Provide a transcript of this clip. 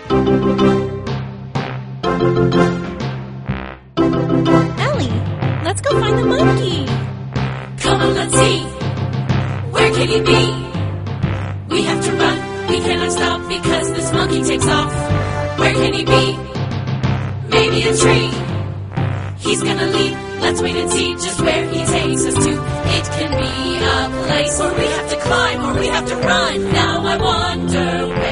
Ellie, let's go find the monkey. Come on, let's see. Where can he be? We have to run. We cannot stop because this monkey takes off. Where can he be? Maybe a tree. He's gonna leap. Let's wait and see just where he takes us to. It can be a place where we have to climb or we have to run. Now I wonder where